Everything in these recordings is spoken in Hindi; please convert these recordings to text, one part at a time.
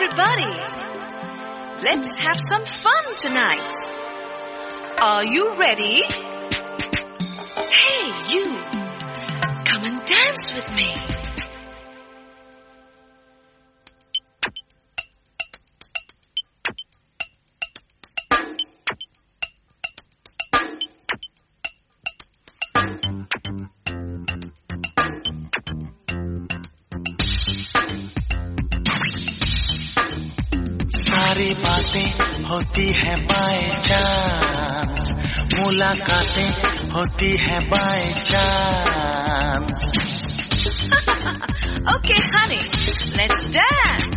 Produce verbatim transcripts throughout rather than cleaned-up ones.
everybody. Let's have some fun tonight. Are you ready? Hey, you. Come and dance with me. सारी बातें होती है बाय चांस, मुलाकातें होती है by chance. Okay, honey, let's dance.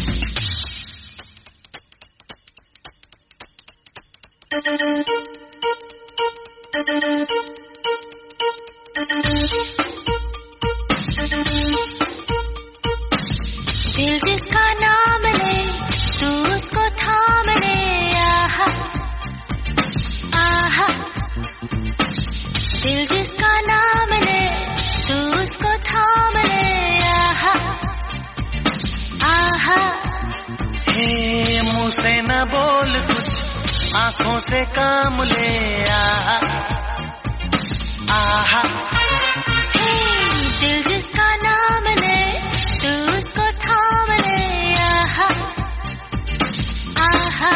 दिल जिसका नाम ले तू उसको थाम ले. आहा आहा, दिल जिसका नाम ले तू उसको थाम ले. आहा आहा, हे मुंह से न बोल कुछ, आंखों से काम ले. आहा आहा, हे दिल जिसका नाम ले तू उसको थाम ले. आहा आहा,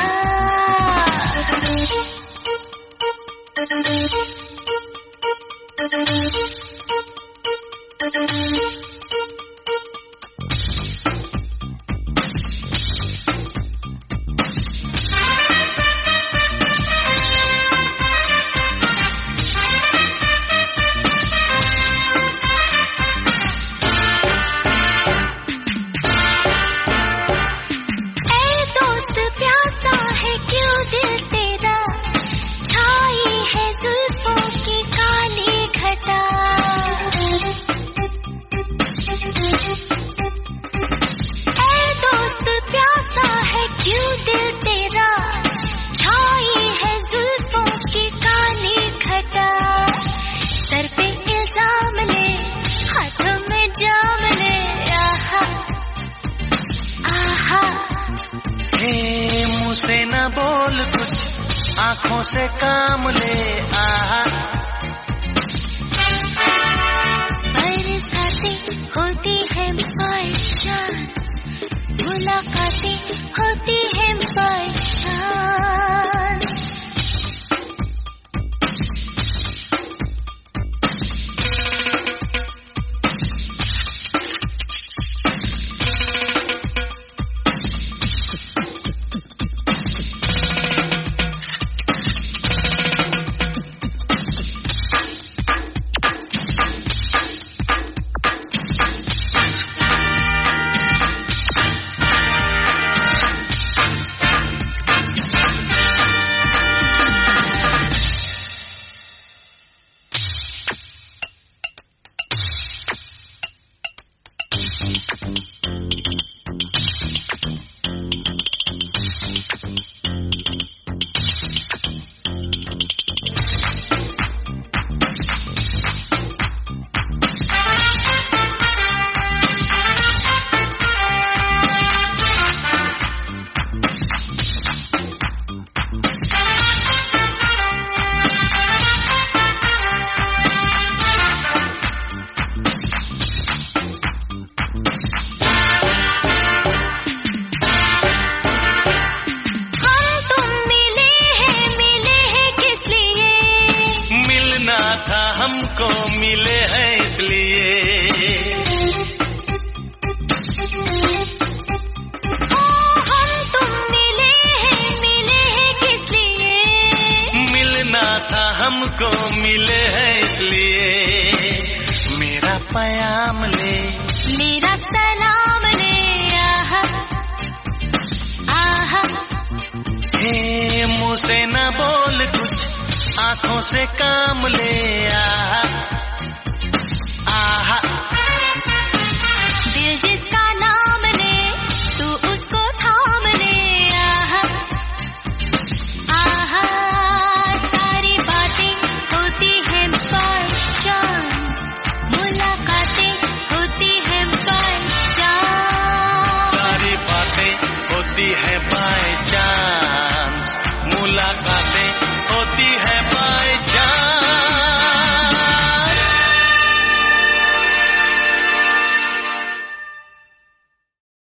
से न बोल कुछ, आंखों से काम ले. आहा, बरसातें होती है बाय चांस, मुलाकातें होती है बाय चांस. हमको मिले हैं इसलिए. ओ हम तुम मिले हैं, मिले हैं किस लिए? मिलना था हमको मिले हैं इसलिए. मेरा प्याम ले, मेरा सलाम ले. आहा आहा, हे मुंह से न बोल कुछ, आंखों से काम ले. आहा आहा, दिल जिसका नाम ले तू उसको थाम ले. आहा आहा, सारी बातें होती है बाय चांस, मुलाकातें होती है बाय चांस. सारी बातें होती है बात